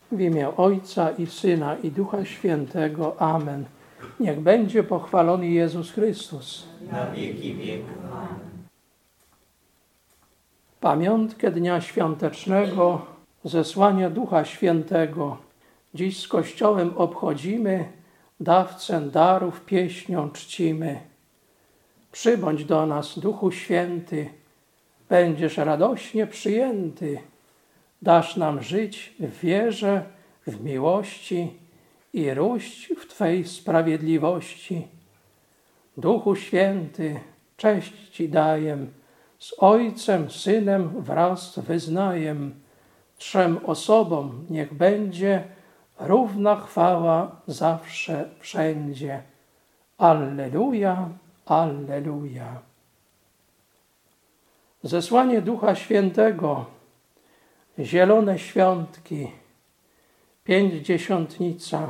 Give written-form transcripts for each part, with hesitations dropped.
W imię Ojca i Syna i Ducha Świętego. Amen. Niech będzie pochwalony Jezus Chrystus. Na wieki wieków. Amen. Pamiątkę Dnia Świątecznego, zesłania Ducha Świętego. Dziś z Kościołem obchodzimy, dawcę darów pieśnią czcimy. Przybądź do nas, Duchu Święty, będziesz radośnie przyjęty. Dasz nam żyć w wierze, w miłości i róść w Twej sprawiedliwości. Duchu Święty, cześć Ci daję, z Ojcem, Synem wraz wyznajem. Trzem osobom niech będzie równa chwała zawsze, wszędzie. Alleluja, alleluja. Zesłanie Ducha Świętego, zielone świątki, Pięćdziesiątnica.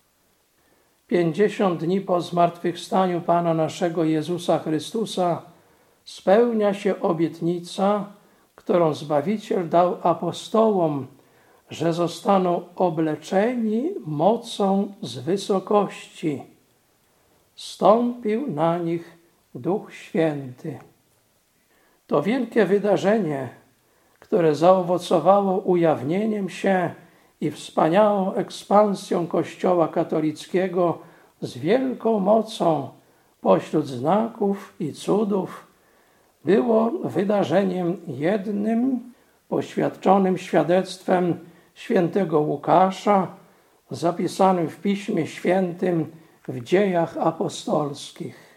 50 dni po zmartwychwstaniu Pana naszego Jezusa Chrystusa spełnia się obietnica, którą Zbawiciel dał apostołom, że zostaną obleczeni mocą z wysokości. Stąpił na nich Duch Święty. To wielkie wydarzenie, które zaowocowało ujawnieniem się i wspaniałą ekspansją Kościoła katolickiego z wielką mocą pośród znaków i cudów, było wydarzeniem jednym, poświadczonym świadectwem świętego Łukasza, zapisanym w Piśmie Świętym w Dziejach Apostolskich.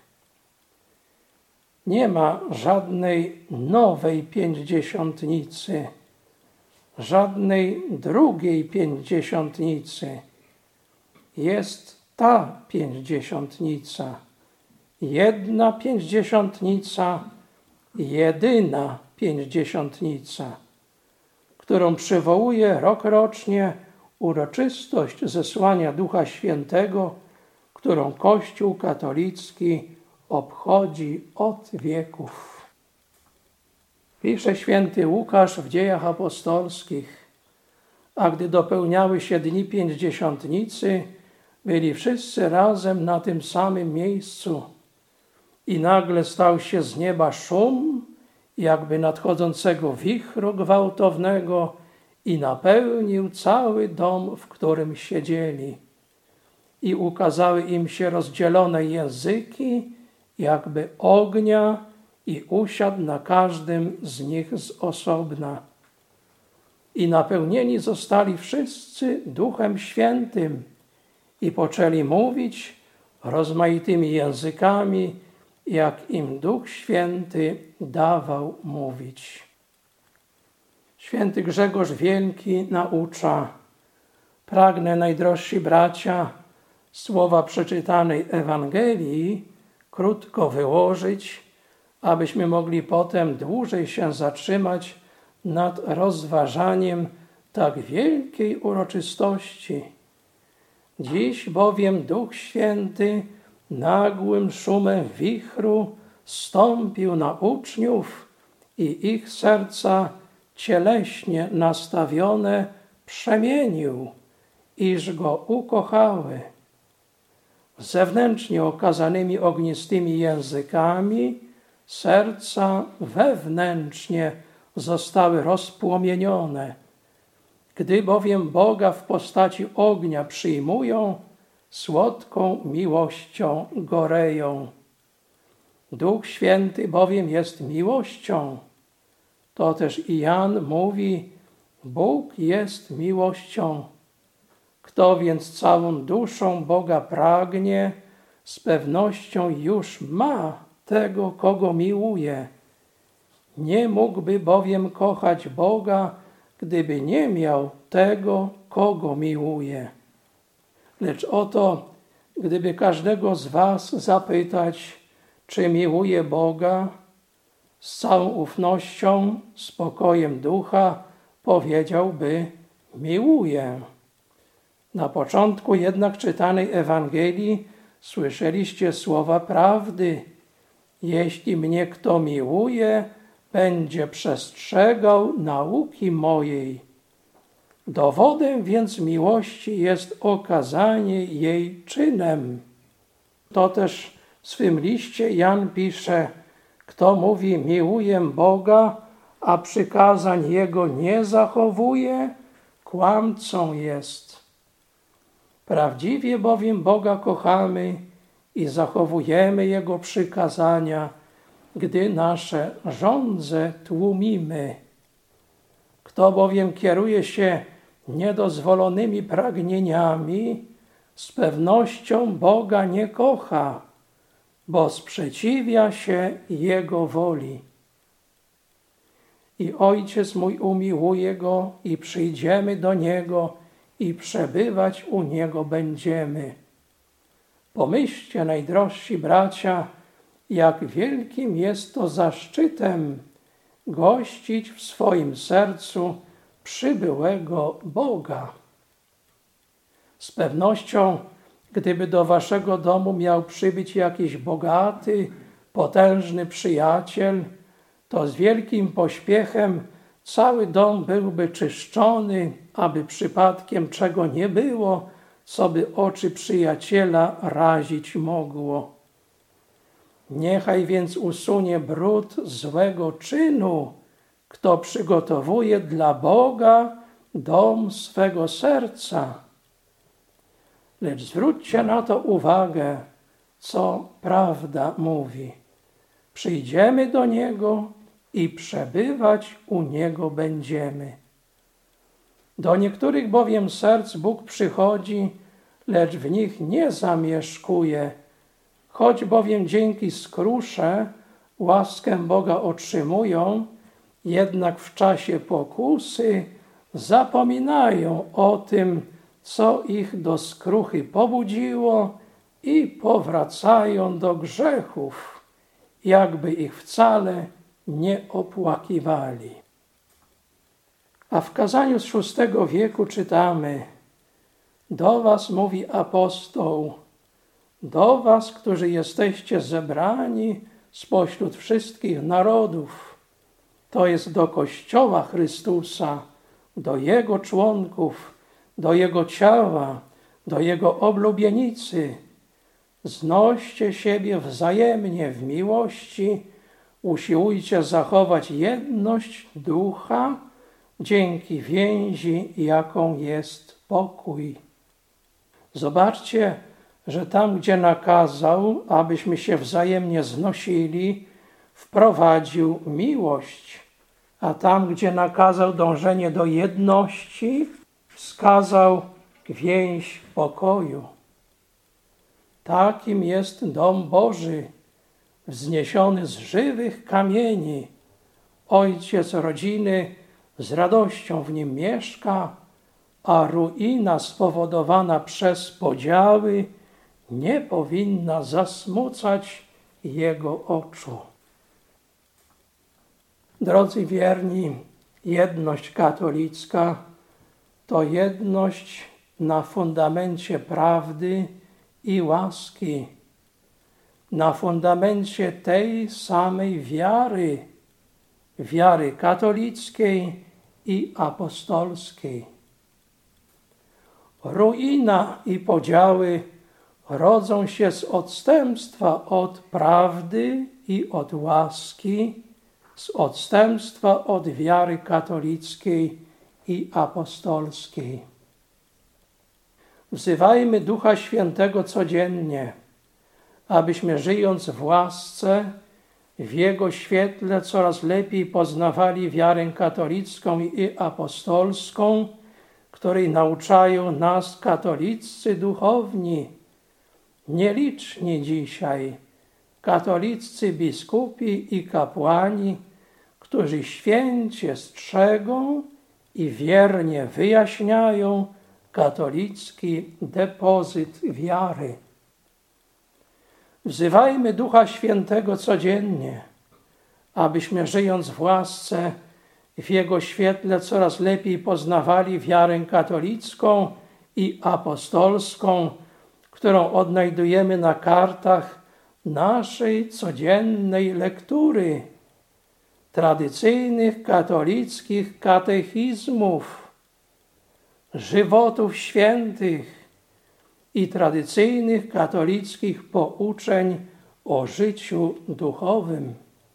Nie ma żadnej nowej pięćdziesiątnicy, żadnej drugiej pięćdziesiątnicy. Jest ta pięćdziesiątnica, jedna pięćdziesiątnica, jedyna pięćdziesiątnica, którą przywołuje rokrocznie uroczystość zesłania Ducha Świętego, którą Kościół katolicki obchodzi od wieków. Pisze święty Łukasz w Dziejach Apostolskich: a gdy dopełniały się dni pięćdziesiątnicy, byli wszyscy razem na tym samym miejscu i nagle stał się z nieba szum, jakby nadchodzącego wichru gwałtownego, i napełnił cały dom, w którym siedzieli. I ukazały im się rozdzielone języki, jakby ognia, i usiadł na każdym z nich z osobna. I napełnieni zostali wszyscy Duchem Świętym i poczęli mówić rozmaitymi językami, jak im Duch Święty dawał mówić. Święty Grzegorz Wielki naucza: pragnę, najdrożsi bracia, słowa przeczytanej Ewangelii krótko wyłożyć, abyśmy mogli potem dłużej się zatrzymać nad rozważaniem tak wielkiej uroczystości. Dziś bowiem Duch Święty nagłym szumem wichru stąpił na uczniów i ich serca cieleśnie nastawione przemienił, iż Go ukochały. Zewnętrznie okazanymi ognistymi językami serca wewnętrznie zostały rozpłomienione. Gdy bowiem Boga w postaci ognia przyjmują, słodką miłością goreją. Duch Święty bowiem jest miłością. To też i Jan mówi: Bóg jest miłością. Kto więc całą duszą Boga pragnie, z pewnością już ma tego, kogo miłuje. Nie mógłby bowiem kochać Boga, gdyby nie miał tego, kogo miłuje. Lecz oto, gdyby każdego z was zapytać, czy miłuje Boga, z całą ufnością, spokojem ducha powiedziałby: miłuję. Na początku jednak czytanej Ewangelii słyszeliście słowa prawdy: jeśli mnie kto miłuje, będzie przestrzegał nauki mojej. Dowodem więc miłości jest okazanie jej czynem. To też w swym liście Jan pisze: kto mówi miłuję Boga, a przykazań Jego nie zachowuje, kłamcą jest. Prawdziwie bowiem Boga kochamy i zachowujemy Jego przykazania, gdy nasze żądze tłumimy. Kto bowiem kieruje się niedozwolonymi pragnieniami, z pewnością Boga nie kocha, bo sprzeciwia się Jego woli. I Ojciec mój umiłuje Go i przyjdziemy do Niego i przebywać u Niego będziemy. Pomyślcie, najdrożsi bracia, jak wielkim jest to zaszczytem gościć w swoim sercu przybyłego Boga. Z pewnością, gdyby do waszego domu miał przybyć jakiś bogaty, potężny przyjaciel, to z wielkim pośpiechem cały dom byłby czyszczony, aby przypadkiem czego nie było, co by oczy przyjaciela razić mogło. Niechaj więc usunie brud złego czynu, kto przygotowuje dla Boga dom swego serca. Lecz zwróćcie na to uwagę, co prawda mówi. Przyjdziemy do Niego i przebywać u Niego będziemy. Do niektórych bowiem serc Bóg przychodzi, lecz w nich nie zamieszkuje. Choć bowiem dzięki skrusze łaskę Boga otrzymują, jednak w czasie pokusy zapominają o tym, co ich do skruchy pobudziło i powracają do grzechów, jakby ich wcale nie opłakiwali. A w kazaniu z VI wieku czytamy: do was mówi apostoł, do was, którzy jesteście zebrani spośród wszystkich narodów, to jest do Kościoła Chrystusa, do Jego członków, do Jego ciała, do Jego oblubienicy. Znoście siebie wzajemnie w miłości, usiłujcie zachować jedność ducha dzięki więzi, jaką jest pokój. Zobaczcie, że tam, gdzie nakazał, abyśmy się wzajemnie znosili, wprowadził miłość, a tam, gdzie nakazał dążenie do jedności, wskazał więź pokoju. Takim jest dom Boży, wzniesiony z żywych kamieni. Ojciec rodziny z radością w nim mieszka, a ruina spowodowana przez podziały nie powinna zasmucać jego oczu. Drodzy wierni, jedność katolicka to jedność na fundamencie prawdy i łaski, na fundamencie tej samej wiary katolickiej i apostolskiej. Ruina i podziały rodzą się z odstępstwa od prawdy i od łaski, z odstępstwa od wiary katolickiej i apostolskiej. Wzywajmy Ducha Świętego codziennie, abyśmy żyjąc w łasce, w Jego świetle coraz lepiej poznawali wiarę katolicką i apostolską, której nauczają nas katoliccy duchowni, nieliczni dzisiaj, katoliccy biskupi i kapłani, którzy święcie strzegą i wiernie wyjaśniają katolicki depozyt wiary. Wzywajmy Ducha Świętego codziennie, abyśmy żyjąc w łasce, w Jego świetle coraz lepiej poznawali wiarę katolicką i apostolską, którą odnajdujemy na kartach naszej codziennej lektury, tradycyjnych katolickich katechizmów. żywotów świętych i tradycyjnych katolickich pouczeń o życiu duchowym.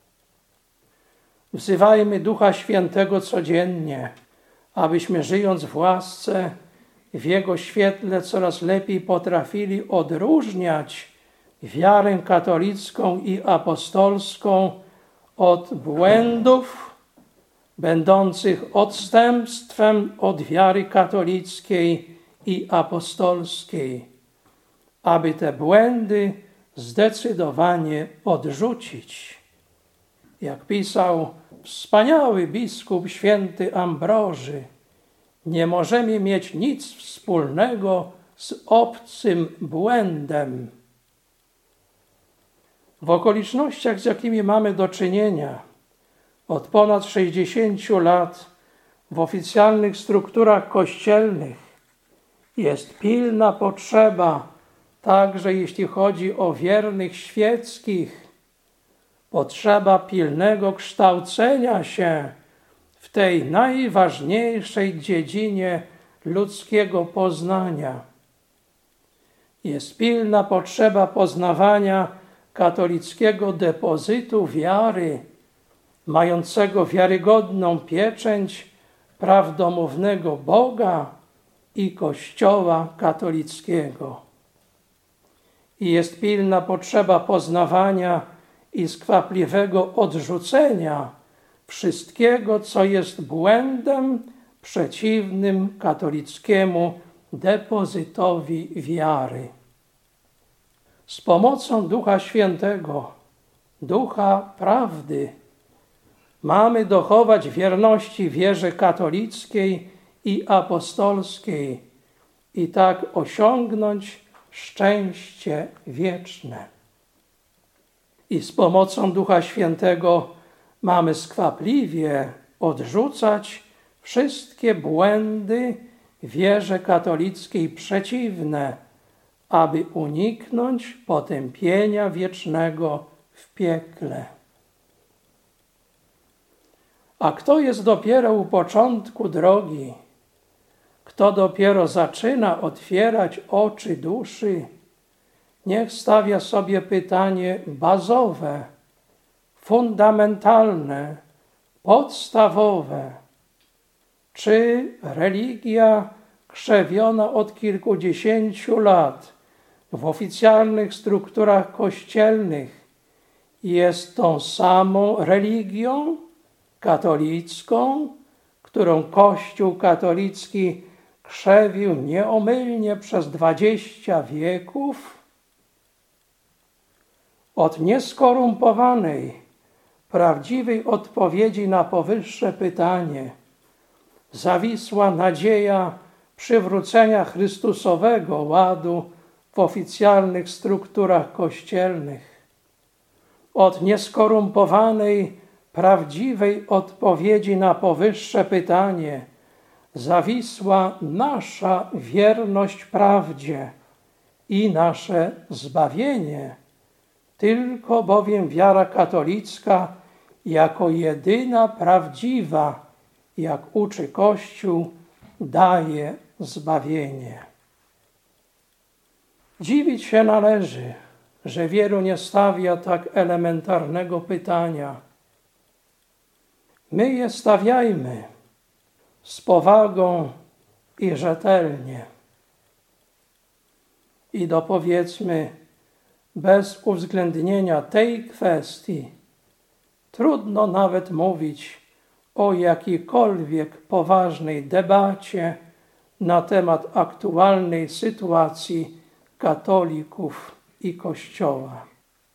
Wzywajmy Ducha Świętego codziennie, abyśmy żyjąc w łasce, w Jego świetle coraz lepiej potrafili odróżniać wiarę katolicką i apostolską od błędów będących odstępstwem od wiary katolickiej i apostolskiej, aby te błędy zdecydowanie odrzucić. Jak pisał wspaniały biskup święty Ambroży, nie możemy mieć nic wspólnego z obcym błędem. W okolicznościach, z jakimi mamy do czynienia, od ponad 60 lat w oficjalnych strukturach kościelnych jest pilna potrzeba, także jeśli chodzi o wiernych świeckich, potrzeba pilnego kształcenia się w tej najważniejszej dziedzinie ludzkiego poznania. Jest pilna potrzeba poznawania katolickiego depozytu wiary, mającego wiarygodną pieczęć prawdomównego Boga i Kościoła katolickiego. I jest pilna potrzeba poznawania i skwapliwego odrzucenia wszystkiego, co jest błędem przeciwnym katolickiemu depozytowi wiary. Z pomocą Ducha Świętego, Ducha Prawdy, mamy dochować wierności wierze katolickiej i apostolskiej i tak osiągnąć szczęście wieczne. I z pomocą Ducha Świętego mamy skwapliwie odrzucać wszystkie błędy wierze katolickiej przeciwne, aby uniknąć potępienia wiecznego w piekle. A kto jest dopiero u początku drogi, kto dopiero zaczyna otwierać oczy duszy, niech stawia sobie pytanie bazowe, fundamentalne, podstawowe. Czy religia krzewiona od kilkudziesięciu lat w oficjalnych strukturach kościelnych jest tą samą religią katolicką, którą Kościół katolicki krzewił nieomylnie przez 20 wieków? Od nieskorumpowanej, prawdziwej odpowiedzi na powyższe pytanie zawisła nadzieja przywrócenia Chrystusowego ładu w oficjalnych strukturach kościelnych. Od nieskorumpowanej, prawdziwej odpowiedzi na powyższe pytanie zawisła nasza wierność prawdzie i nasze zbawienie. Tylko bowiem wiara katolicka jako jedyna prawdziwa, jak uczy Kościół, daje zbawienie. Dziwić się należy, że wielu nie stawia tak elementarnego pytania. My je stawiajmy z powagą i rzetelnie. I dopowiedzmy, bez uwzględnienia tej kwestii trudno nawet mówić o jakiejkolwiek poważnej debacie na temat aktualnej sytuacji katolików i Kościoła.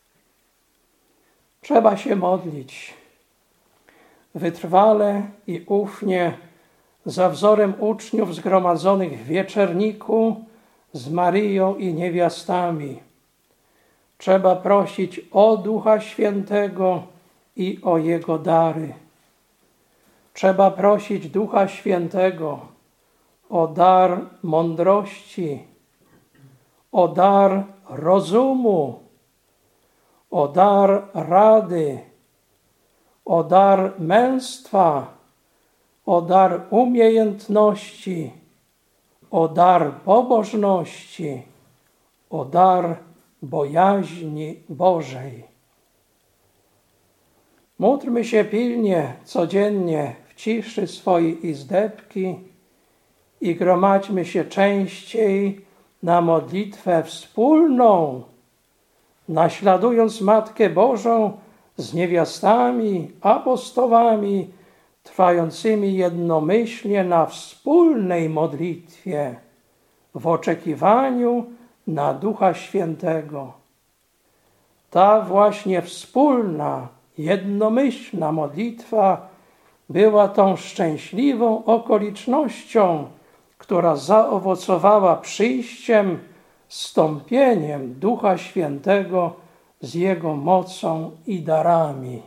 Trzeba się modlić wytrwale i ufnie za wzorem uczniów zgromadzonych w wieczerniku z Maryją i niewiastami. Trzeba prosić o Ducha Świętego i o Jego dary. Trzeba prosić Ducha Świętego o dar mądrości, o dar rozumu, o dar rady, o dar męstwa, o dar umiejętności, o dar pobożności, o dar bojaźni Bożej. Módlmy się pilnie, codziennie w ciszy swojej izdebki i gromadźmy się częściej na modlitwę wspólną, naśladując Matkę Bożą z niewiastami, apostołami, trwającymi jednomyślnie na wspólnej modlitwie w oczekiwaniu na Ducha Świętego. Ta właśnie wspólna, jednomyślna modlitwa była tą szczęśliwą okolicznością, która zaowocowała przyjściem, zstąpieniem Ducha Świętego z Jego mocą i darami.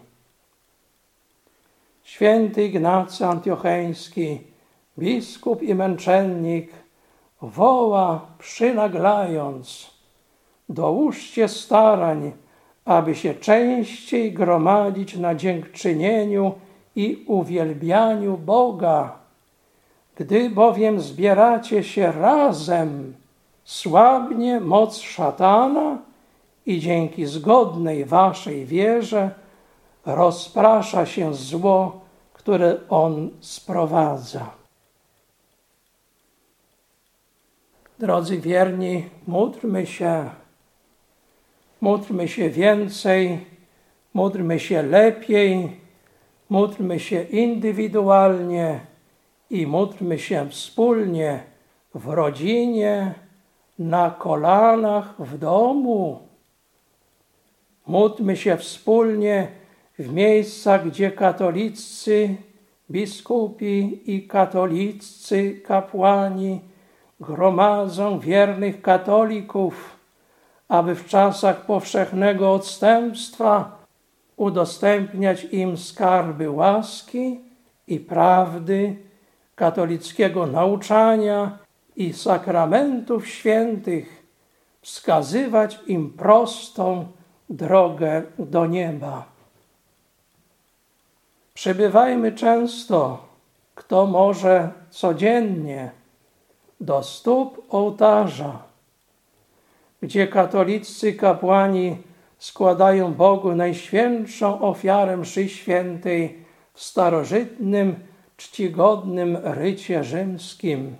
Święty Ignacy Antiocheński, biskup i męczennik, woła przynaglając: dołóżcie starań, aby się częściej gromadzić na dziękczynieniu i uwielbianiu Boga. Gdy bowiem zbieracie się razem, słabnie moc szatana i dzięki zgodnej waszej wierze rozprasza się zło, które on sprowadza. Drodzy wierni, módlmy się więcej, módlmy się lepiej, módlmy się indywidualnie i módlmy się wspólnie w rodzinie, na kolanach, w domu. Módlmy się wspólnie w miejscach, gdzie katoliccy biskupi i katoliccy kapłani gromadzą wiernych katolików, aby w czasach powszechnego odstępstwa udostępniać im skarby łaski i prawdy, katolickiego nauczania i sakramentów świętych, wskazywać im prostą drogę do nieba. Przybywajmy często, kto może codziennie, do stóp ołtarza, gdzie katoliccy kapłani składają Bogu najświętszą ofiarę mszy świętej w starożytnym, czcigodnym rycie rzymskim.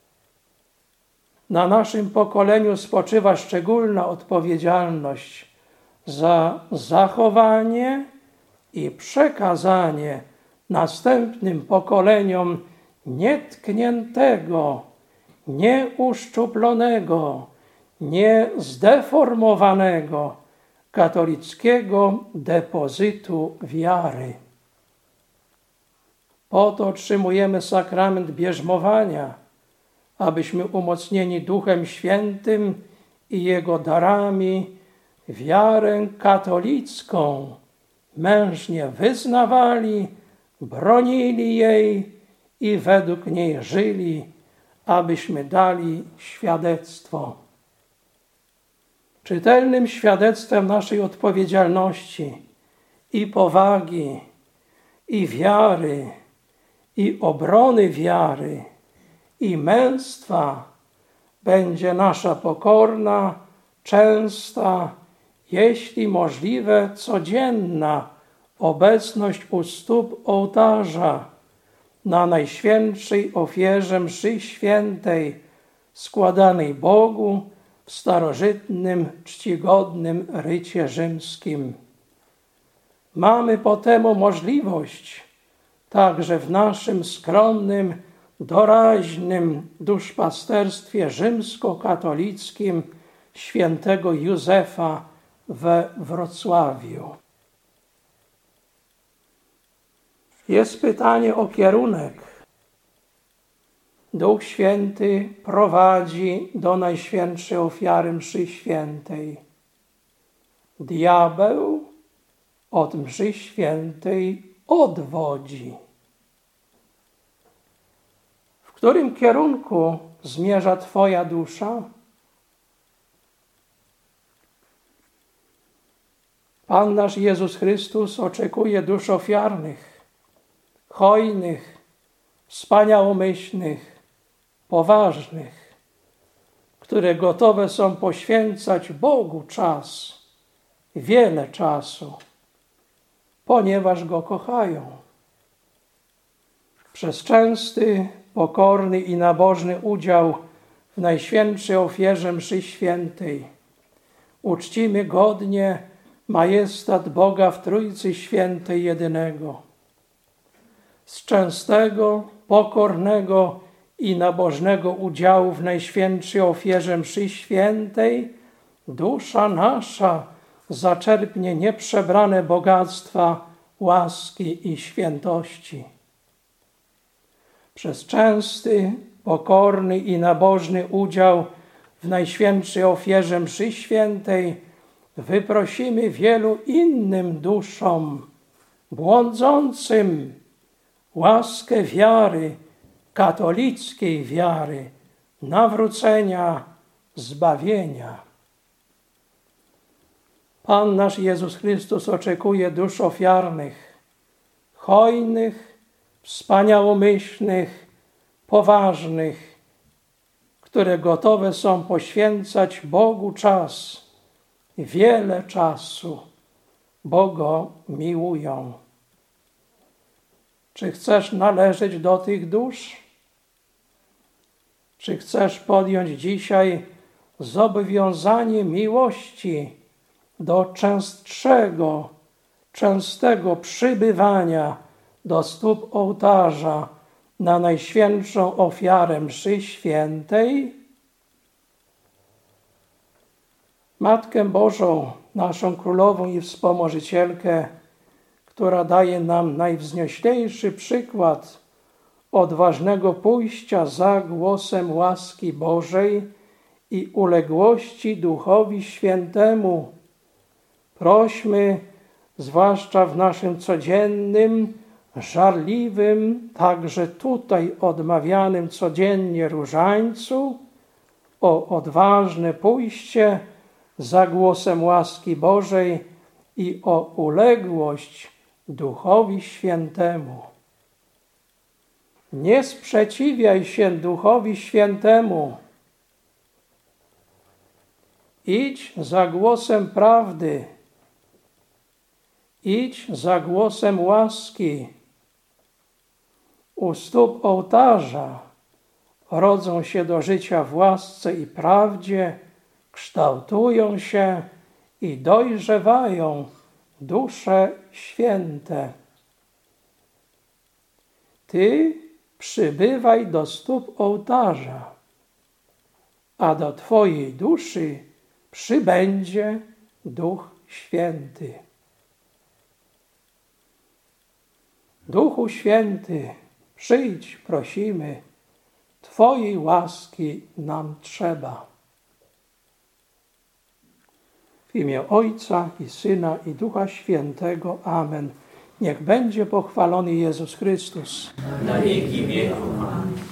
Na naszym pokoleniu spoczywa szczególna odpowiedzialność za zachowanie i przekazanie następnym pokoleniom nietkniętego, nieuszczuplonego, niezdeformowanego katolickiego depozytu wiary. Po to otrzymujemy sakrament bierzmowania, abyśmy umocnieni Duchem Świętym i Jego darami wiarę katolicką mężnie wyznawali, bronili jej i według niej żyli, abyśmy dali świadectwo. Czytelnym świadectwem naszej odpowiedzialności i powagi, i wiary, i obrony wiary, i męstwa będzie nasza pokorna, częsta, jeśli możliwe codzienna obecność u stóp ołtarza na najświętszej ofierze mszy świętej składanej Bogu w starożytnym, czcigodnym rycie rzymskim. Mamy potemu możliwość także w naszym skromnym, doraźnym duszpasterstwie rzymskokatolickim świętego Józefa we Wrocławiu. Jest pytanie o kierunek. Duch Święty prowadzi do najświętszej ofiary mszy świętej. Diabeł od mszy świętej odwodzi. W którym kierunku zmierza Twoja dusza? Pan nasz Jezus Chrystus oczekuje dusz ofiarnych, hojnych, wspaniałomyślnych, poważnych. które gotowe są poświęcać Bogu czas, wiele czasu, ponieważ Go kochają. Przez częsty, pokorny i nabożny udział w Najświętszej ofierze mszy świętej uczcimy godnie majestat Boga w Trójcy Świętej jedynego. Z częstego, pokornego i nabożnego udziału w Najświętszej ofierze mszy świętej dusza nasza zaczerpnie nieprzebrane bogactwa łaski i świętości. Przez częsty, pokorny i nabożny udział w Najświętszej ofierze mszy świętej wyprosimy wielu innym duszom błądzącym łaskę wiary, katolickiej wiary, nawrócenia, zbawienia. Pan nasz Jezus Chrystus oczekuje dusz ofiarnych, hojnych, wspaniałomyślnych, poważnych, które gotowe są poświęcać Bogu czas, wiele czasu, bo Go miłują. Czy chcesz należeć do tych dusz? Czy chcesz podjąć dzisiaj zobowiązanie miłości do częstego przybywania do stóp ołtarza na Najświętszą ofiarę mszy świętej? Matkę Bożą, naszą Królową i Wspomożycielkę, która daje nam najwznioślejszy przykład odważnego pójścia za głosem łaski Bożej i uległości Duchowi Świętemu, prośmy, zwłaszcza w naszym codziennym, żarliwym, także tutaj odmawianym codziennie różańcu, o odważne pójście za głosem łaski Bożej i o uległość Duchowi Świętemu. Nie sprzeciwiaj się Duchowi Świętemu. Idź za głosem prawdy. Idź za głosem łaski. U stóp ołtarza rodzą się do życia w łasce i prawdzie, kształtują się i dojrzewają dusze święte. Ty przybywaj do stóp ołtarza, a do Twojej duszy przybędzie Duch Święty. Duchu Święty, przyjdź, prosimy, Twojej łaski nam trzeba. W imię Ojca i Syna i Ducha Świętego. Amen. Niech będzie pochwalony Jezus Chrystus. Na wieki wieków. Amen.